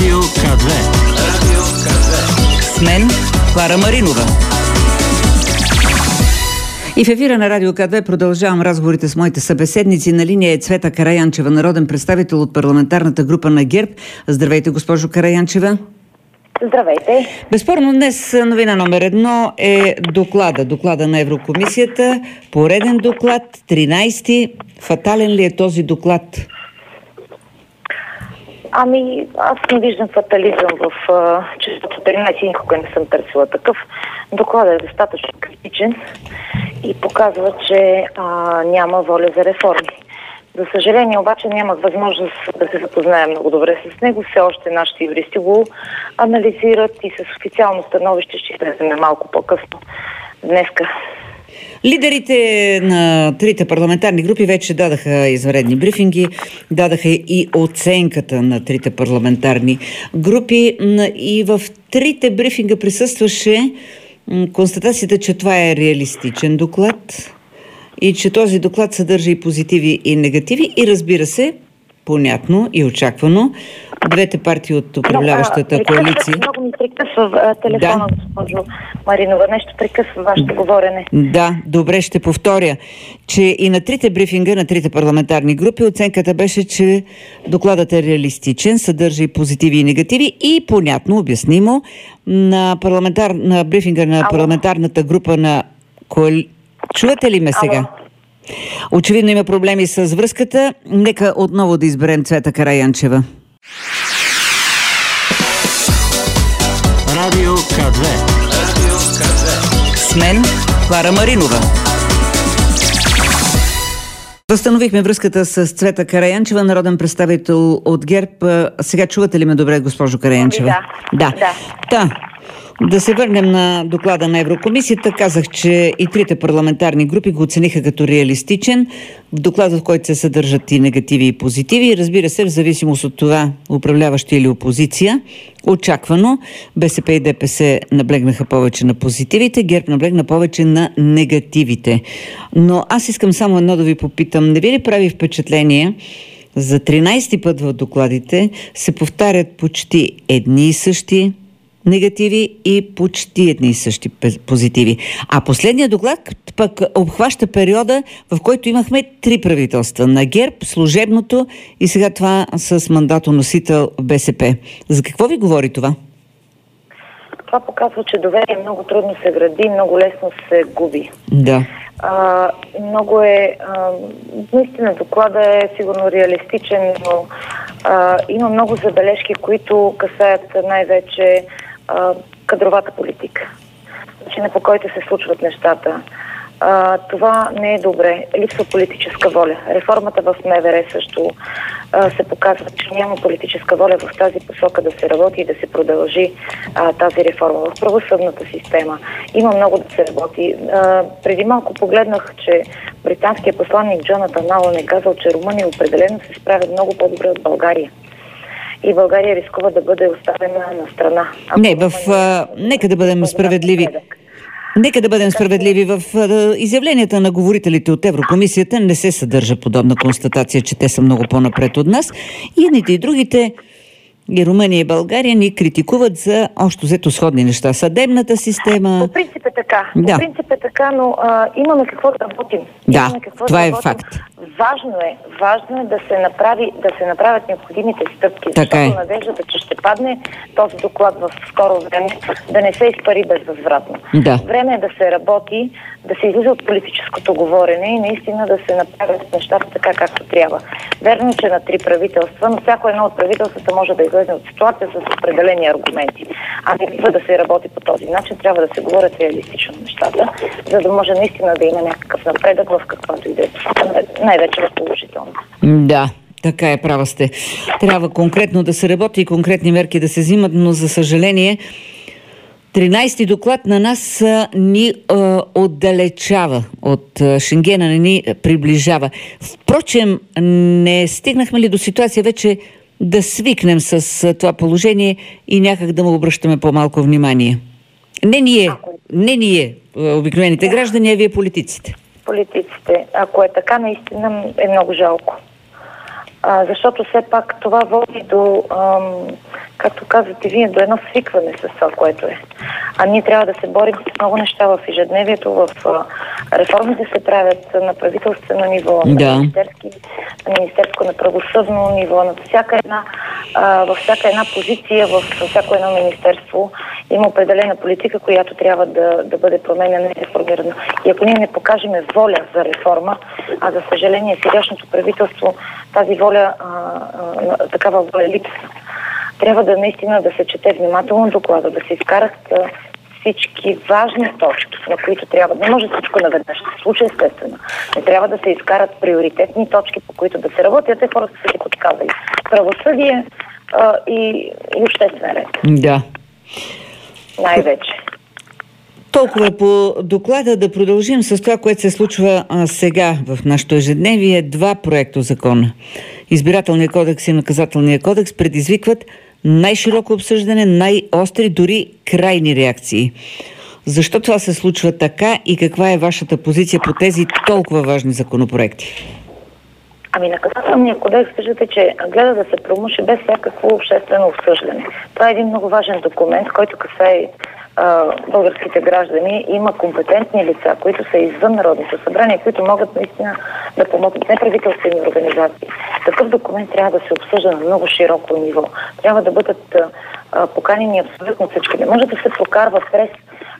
Радио К2. Радио К2. С мен Клара Маринова. И в ефира на Радио К2 продължавам разговорите с моите събеседници. На линия е Цвета Караянчева, народен представител от парламентарната група на ГЕРБ. Здравейте, госпожо Караянчева. Здравейте. Безспорно днес новина номер 1 е доклада на Еврокомисията. Пореден доклад, 13-ти. Фатален ли е този доклад? Ами, аз не виждам фатализъм в числото 13, никога не съм търсила такъв. Докладът е достатъчно критичен и показва, че няма воля за реформи. За съжаление обаче нямах възможност да се запозная много добре с него. Все още нашите юристи го анализират и с официално становище ще излеземе малко по-късно днеска. Лидерите на трите парламентарни групи вече дадаха извънредни брифинги, дадаха и оценката на трите парламентарни групи и в трите брифинга присъстваше констатацията, че това е реалистичен доклад и че този доклад съдържа и позитиви и негативи и разбира се, понятно и очаквано, двете партии от управляващата коалиция. Много ми прекъсва телефона, госпожо Маринова. Нещо прекъсва вашето говорене. Да, добре, ще повторя, че и на трите брифинга, на трите парламентарни групи, оценката беше, че докладът е реалистичен, съдържа и позитиви и негативи и понятно, обяснимо, на брифинга на парламентарната група на коалиция. Чувате ли ме сега? Ало. Очевидно има проблеми с връзката. Нека отново да изберем Цвета Караянчева. Радио К2. Радио К2. С мен Клара Маринова. Възстановихме връзката с Цвета Караянчева, народен представител от ГЕРБ. Сега чувате ли ме добре, госпожо Караянчева? Да. Да се върнем на доклада на Еврокомисията. Казах, че и трите парламентарни групи го оцениха като реалистичен. В доклада, в който се съдържат и негативи и позитиви. Разбира се, в зависимост от това, управляващи или опозиция. Очаквано, БСП и ДПС наблегнаха повече на позитивите, ГЕРБ наблегна повече на негативите. Но аз искам само едно да ви попитам. Не ви ли прави впечатление, за 13-ти път в докладите се повтарят почти едни и същи негативи и почти едни и същи позитиви. А последният доклад пък обхваща периода, в който имахме три правителства. На ГЕРБ, служебното и сега това с мандатоносител в БСП. За какво ви говори това? Това показва, че доверие много трудно се гради, много лесно се губи. Да. Много наистина доклада е сигурно реалистичен, но има много забележки, които касаят най-вече кадровата политика. Начинът, по който се случват нещата. Това не е добре. Липсва политическа воля. Реформата в МВР също се показва, че няма политическа воля в тази посока да се работи и да се продължи тази реформа. В правосъдната система има много да се работи. Преди малко погледнах, че британският посланник Джонатан Алън е казал, че Румъния определено се справя много по-добре от България. И България рискува да бъде оставена на страна. Нека да бъдем справедливи. Нека да бъдем справедливи. В изявленията на говорителите от Еврокомисията не се съдържа подобна констатация, че те са много по-напред от нас. И едните и другите, и Румъния и България, ни критикуват за общо взето сходни неща. Съдебната система. По принцип е така. Да. По принцип е така, но имаме какво да работим. Да, това е факт. Важно е да се направят необходимите стъпки, защото надеждата, че ще падне този доклад в скоро време, да не се изпари безвъзвратно. Да. Време е да се работи, да се излиза от политическото говорене и наистина да се направят нещата така, както трябва. Верно, че на три правителства, но всяко едно от правителствата може да излезе от ситуация с определени аргументи. А не бива да се работи по този начин, трябва да се говорят реалистично нещата, за да може наистина да има някакъв напредък в каквато иде. Най-вече в положително. Да, така е, права сте. Трябва конкретно да се работи и конкретни мерки да се взимат, но за съжаление 13-ти доклад на нас ни отдалечава от Шенгена, не ни приближава. Впрочем, не стигнахме ли до ситуация вече да свикнем с това положение и някак да му обръщаме по-малко внимание? Не ние, обикновените граждани, а вие политиците. Ако е така, наистина е много жалко. Защото все пак това води до както казвате вие, до едно свикване с това, което е. А ние трябва да се борим с много неща в ежедневието, в реформите се правят на правителствено ниво, на министерско, на правосъдно ниво, във всяка една позиция, във всяко едно министерство има определена политика, която трябва да бъде променена и реформирана. И ако ние не покажем воля за реформа, а за съжаление сегашното правителство тази воля, такава воля липсва. Трябва наистина да се чете внимателно доклада, да се изкарат всички важни точки, на които трябва. Не може всичко наведнъж да се случи, естествено. Не трябва да се изкарат приоритетни точки, по които да се работят. Те хората са си подказали. Правосъдие и обществен ред. Да. Най-вече. Толкова по доклада. Да продължим с това, което се случва сега в нашето ежедневие. 2 проекта закона. Избирателният кодекс и наказателният кодекс предизвикват най-широко обсъждане, най-остри, дори крайни реакции. Защо това се случва така и каква е вашата позиция по тези толкова важни законопроекти? Наказателният кодекс, виждате, че гледа да се промуши без всякакво обществено обсъждане. Това е един много важен документ, който касае българските граждани. Има компетентни лица, които са извън Народното събрание, които могат наистина да помогнат неправителствени организации. Такъв документ трябва да се обсъжда на много широко ниво. Трябва да бъдат поканени абсолютно всички. Не може да се прокарва през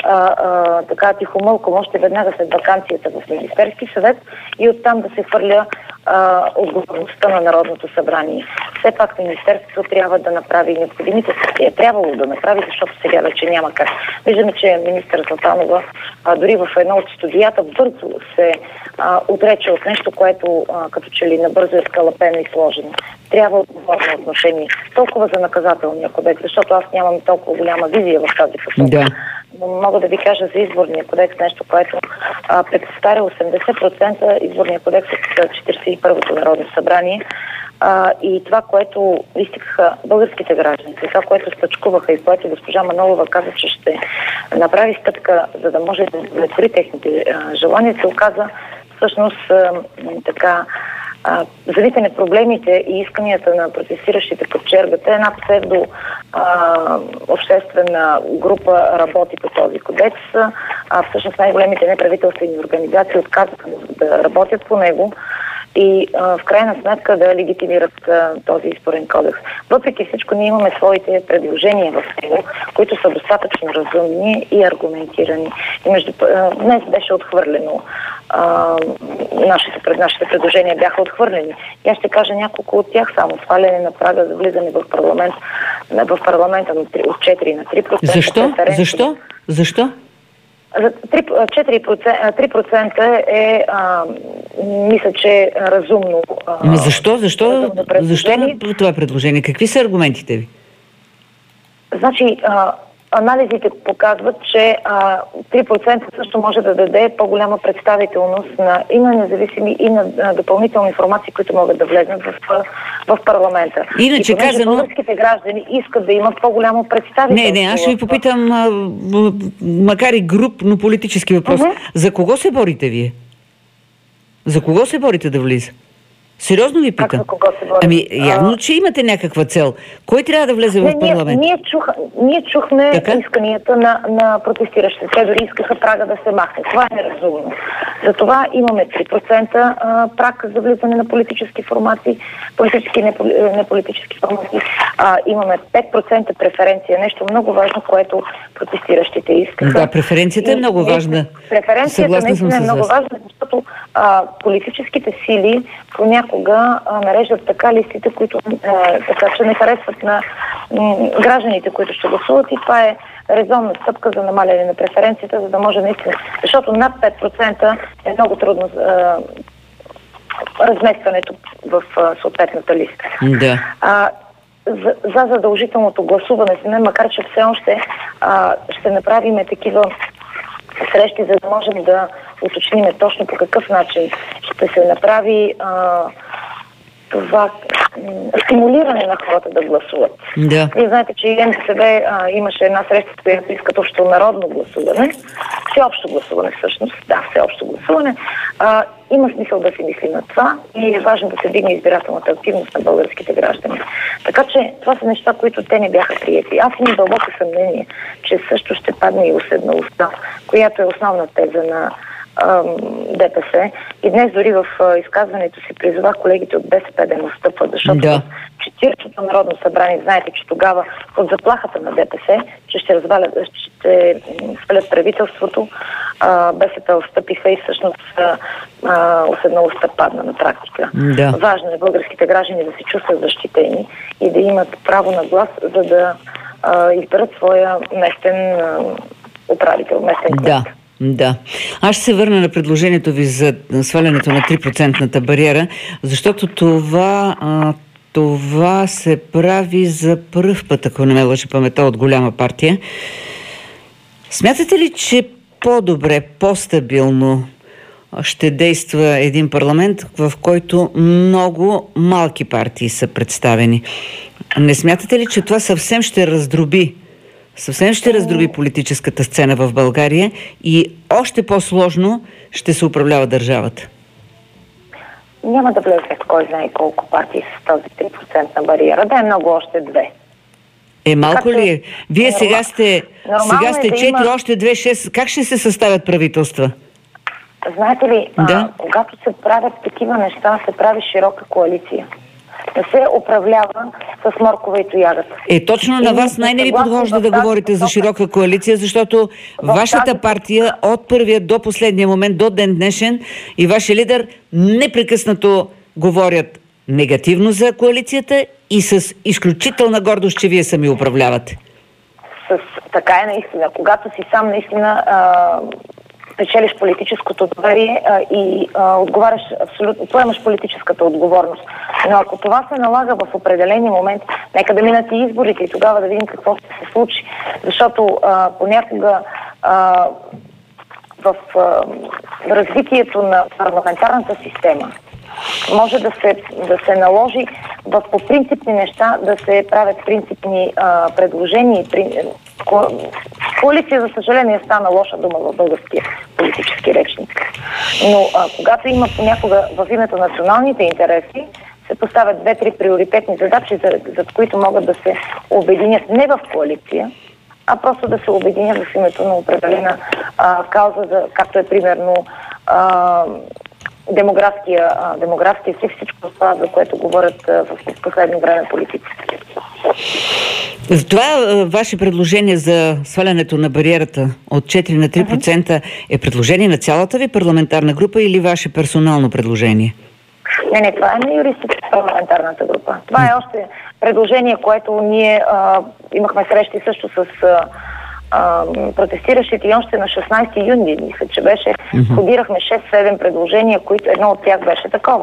така тихомълком още веднага след ваканцията в Министерски съвет и оттам да се хвърля отговорността на Народното събрание. Все пак Министерството трябва да направи необходимите стъпки. Е трябвало да направи, защото сега вече няма как. Виждаме, че министър Златанова дори в едно от студията бързо се отрече от нещо, което като че ли набързо е скалъпено и сложено. Трябва отговорно отношение. Толкова за наказателния кодекс, защото аз нямам толкова голяма визия в тази посока. Да. Мога да ви кажа за изборния кодекс, нещо, което предоставя 80% изборния кодекс от 41-то Народно събрание. И това, което изтикаха българските граждани, това, което стъчкуваха и което госпожа Манолова каза, че ще направи стъпка, за да може да удовлетвори техните желания, се оказа всъщност така завитане проблемите и исканията на протестиращите под чергата. Една псевдо обществена група работи по този кодекс. Всъщност най-големите неправителствени организации отказаха да работят по него и в крайна сметка да легитимират този изборен кодекс. Въпреки всичко, ние имаме своите предложения в него, които са достатъчно разумни и аргументирани. И днес беше отхвърлено. Нашите предложения бяха отхвърлени. И аз ще кажа няколко от тях само. Сваляне на прага за влизане в парламента от 4 на 3%. Защо? 3% е, мисля, че разумно. Защо това предложение? Какви са аргументите ви? Значи, анализите показват, че 3% също може да даде по-голяма представителност и на независими, и на допълнителни информации, които могат да влезнат в парламента. Иначе казано, българските граждани искат да имат по-голямо представителство. Не, аз ще ви попитам, макар и но политически въпрос. За кого се борите вие? За кого се борите да влиза? Сериозно ви питам. Явно, че имате някаква цел. Кой трябва да влезе в парламент? Ние чухме исканията на протестиращите. Те дори искаха прага да се махне. Това е неразумно. Затова имаме 3% праг за влизане на политически формации, политически и неполитически формации. Имаме 5% преференция. Нещо много важно, което протестиращите искаха. Да, преференцията е много важна. Преференцията наистина е много важна, защото политическите сили понякога нареждат така листите, които така че не харесват на гражданите, които ще гласуват, и това е резонна стъпка за намаляне на преференцията, за да може наистина, защото над 5% е много трудно разместването в съответната листа. Да. За задължителното гласуване, макар че все още ще направим такива срещи, за да можем да уточним точно по какъв начин ще се направи това стимулиране на хората да гласуват. Да. Вие знаете, че и НДСВ имаше една среща, която искат общонародно гласуване. Всеобщо гласуване всъщност. Да, всеобщо гласуване. Има смисъл да си мисли на това и е важно да се дигне избирателната активност на българските граждани. Така че това са неща, които те не бяха приети. Аз имам дълбоко съмнение, че също ще падне и уседналостта, която е основна теза на ДПС. И днес дори в изказването си призовах колегите от БСП да му стъпват, защото в 40-то Народно събрание, знаете, че тогава под заплахата на ДПС, че ще свалят правителството, БСП встъпиха и всъщност уседналостта падна на практика. Да. Важно е българските граждани да се чувстват защитени и да имат право на глас, за да изберат своя местен управител, местен кмет. Да. Да. Аз ще се върна на предложението ви за свалянето на 3% бариера, защото това се прави за пръв път, ако не ме лъжи паметта, от голяма партия. Смятате ли, че по-добре, по-стабилно ще действа един парламент, в който много малки партии са представени? Не смятате ли, че това съвсем ще раздроби политическата сцена в България и още по-сложно ще се управлява държавата? Няма да влезе в кой знае колко партии с този 3% бариера. Да е много, още 2. Малко ли е? Вие сега сте 4, още 2, 6. Как ще се съставят правителства? Знаете ли, когато се правят такива неща, се прави широка коалиция. Не се управлява с моркова и тоягата. Точно на вас най-не ви подхожда да говорите за широка коалиция, защото вашата партия от първия до последния момент, до ден днешен и вашия лидер непрекъснато говорят негативно за коалицията и с изключителна гордост, че вие сами управлявате. Така е наистина. Когато си сам наистина печелиш политическото доверие и отговаряш абсолютно, поемаш политическата отговорност. Но ако това се налага в определени момент, нека да минат и изборите и тогава да видим какво ще се случи. Защото понякога в развитието на парламентарната система може да се наложи по принципни неща да се правят принципни предложения. Коалиция, за съжаление, стана лоша дума в българския политически речник. Но когато има понякога в името на националните интереси, се поставят 2-3 приоритетни задачи, за които могат да се обединят не в коалиция, а просто да се обединят в името на определена кауза, както е примерно демографския си, всичко това, за което говорят в последно време политици. Това ваше предложение за свалянето на бариерата от 4 на 3% е предложение на цялата ви парламентарна група или ваше персонално предложение? Не, това е на юристите в парламентарната група. Това е още предложение, което ние имахме срещи също с протестиращите и още на 16 юни, мисля, че беше, входирахме 6-7 предложения, които едно от тях беше такова.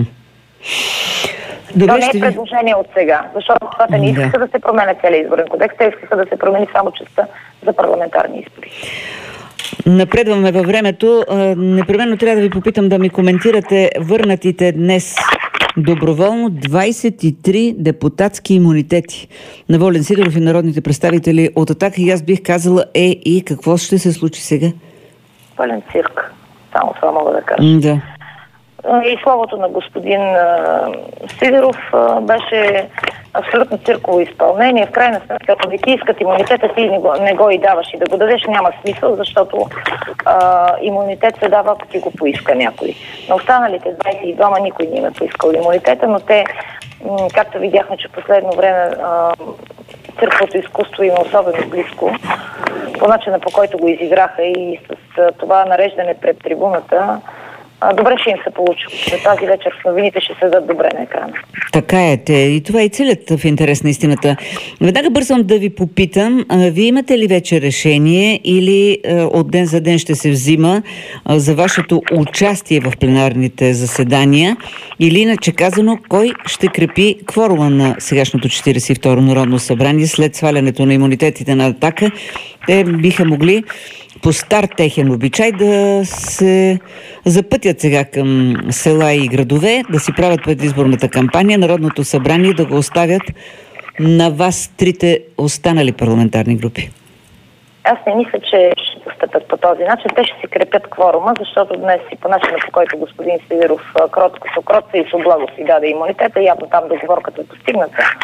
Това не е предложение от сега, защото хората не искаха да се променя целия изборен кодекс, те искаха да се промени само частта за парламентарни избори. Напредваме във времето. Непременно трябва да ви попитам да ми коментирате върнатите днес доброволно 23 депутатски имунитети на Волен Сидеров и народните представители от „Атака“. И аз бих казала, и какво ще се случи сега? Пълен цирк. Само това мога да кажа. Да. И словото на господин Сидеров беше абсолютно цирково изпълнение. В крайна сметка, ако не ти искат имунитета, ти не го и даваш. И да го дадеш няма смисъл, защото имунитет се дава, ако ти го поиска някой. На останалите 22 никой не им е поискал имунитета, но те, както видяхме, че в последно време цирковото изкуство има особено близко, по начина, по който го изиграха и с това нареждане пред трибуната, добре ще им се получи. За тази вечер в новините ще седат добре на екрана. Така е, и това и целят в интерес на истината. Веднага бързам да ви попитам, вие имате ли вече решение или от ден за ден ще се взима за вашето участие в пленарните заседания, или иначе казано, кой ще крепи кворума на сегашното 42-ро Народно събрание след свалянето на имунитетите на „Атака“? Те биха могли по стар техен обичай да се запътят сега към села и градове, да си правят предизборната кампания, Народното събрание да го оставят на вас трите останали парламентарни групи. Аз не мисля, че ще постъпят по този начин. Те ще си крепят кворума, защото днес и по начина, по който господин Сидеров кротко и с облаго си даде имунитета, явно там договорката е постигната.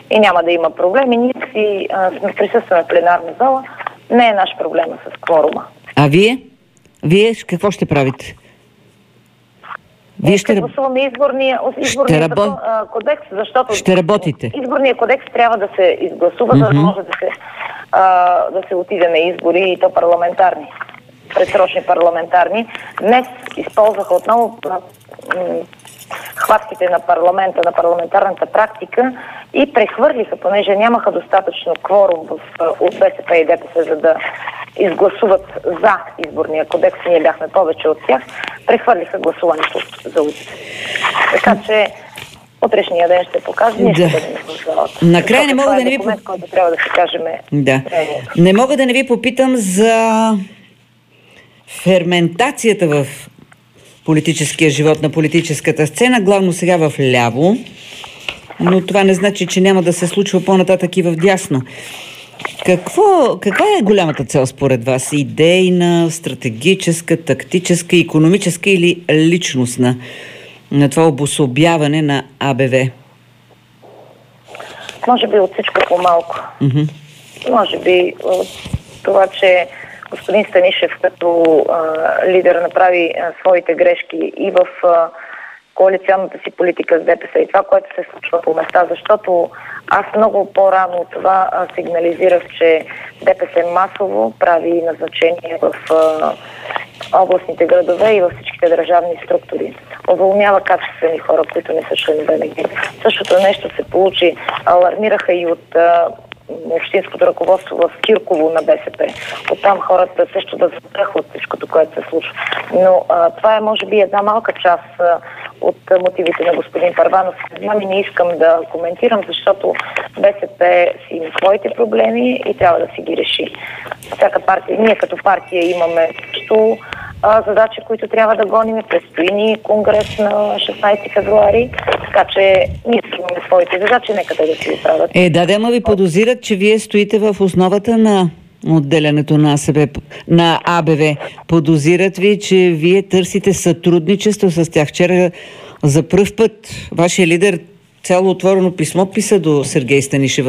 и няма да има проблеми. Ние си присъстваме в пленарна зала. Не е наш проблема с кворума. А вие? Вие какво ще правите? Вие ще гласуваме изборния кодекс, защото ще работите. Изборния кодекс трябва да се изгласува, за да може да се отиде на избори, и то парламентарни, предсрочни парламентарни. Днес използваха отново хватките на парламента, на парламентарната практика и прехвърлиха, понеже нямаха достатъчно кворум от БСП и ДПС, за да изгласуват за изборния кодекс, ние бяхме повече от тях, прехвърлиха гласуването за утре. Така че утрешния ден ще покаже, ние ще бъдем в залата. Накрая не мога да не ви който трябва да се кажем. Не мога да не ви попитам за ферментацията в политическия живот на политическата сцена, главно сега в ляво, но това не значи, че няма да се случва по-нататък и в дясно. Каква е голямата цел според вас? Идейна, стратегическа, тактическа, икономическа или личностна на това обособяване на АБВ? Може би от всичко по-малко. Може би от това, че господин Станишев като лидер направи своите грешки и в коалиционната си политика с ДПС и това, което се случва по места, защото аз много по-рано от това сигнализирах, че ДПС масово прави назначения в областните градове и във всичките държавни структури. Уволнява качествени хора, които не са членове на ГЕРБ. Същото нещо се получи. Алармираха и от общинското ръководство в Кирково на БСП. Оттам хората също да затръхват всичкото, което се случва. Но това е може би една малка част от мотивите на господин Първанов. Не искам да коментирам, защото БСП си има своите проблеми и трябва да си ги реши. Всяка партия, ние като партия имаме също задачи, които трябва да гоним. Предстои ни конгрес на 16 февруари, така че ние имаме своите задачи, нека да си оправят. Ама ви подозират, че вие стоите в основата на отделянето на АБВ. Подозират ви, че вие търсите сътрудничество с тях. Вчера за пръв път вашия лидер цяло отворено писмо писа до Сергей Станишев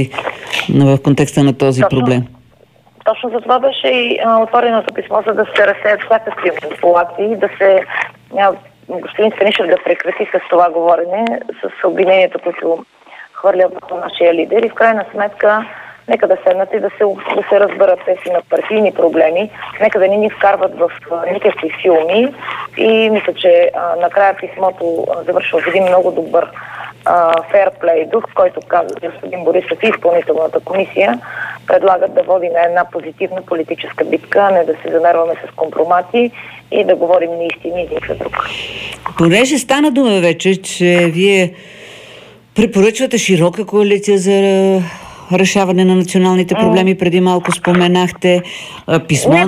в контекста на този проблем. Точно за това беше и отвореното писмо, за да се разсеят всякакви манипулации, да се господин Станишев да прекрати с това говорене, с обвинението, което хвърля върху нашия лидер, и в крайна сметка нека да седнат и да се разберат тези на партийни проблеми, нека да не ни вкарват в никакви филми, и мисля, че накрая писмото завършва в един много добър фейрплей дух, който казва господин Борисов и изпълнителната комисия предлагат да води на една позитивна политическа битка, а не да се замерваме с компромати и да говорим неистини и никаква друга. Понеже стана дума вече, че вие препоръчвате широка коалиция за решаване на националните проблеми, преди малко споменахте писмо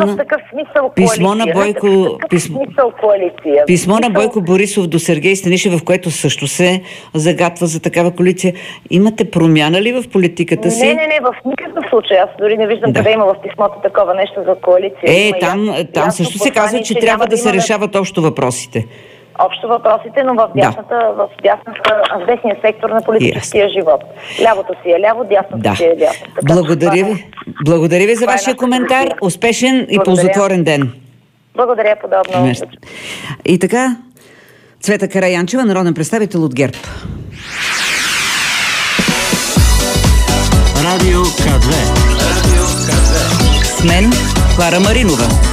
на Бойко Борисов до Сергей Станишев, в което също се загатва за такава коалиция. Имате промяна ли в политиката си? Не, в никакъв случай. Аз дори не виждам къде има в писмото такова нещо за коалиция. Там също се казва, че трябва да се решават общо въпросите. Общо въпросите, но в десния сектор на политическия живот. Лявото си е ляво, дясното си е дясно. Благодаря ви за вашия коментар. Успешен и ползотворен ден. Благодаря, подобно. И така, Цвета Караянчева, народен представител от ГЕРБ. Радио К2. С мен Клара Маринова.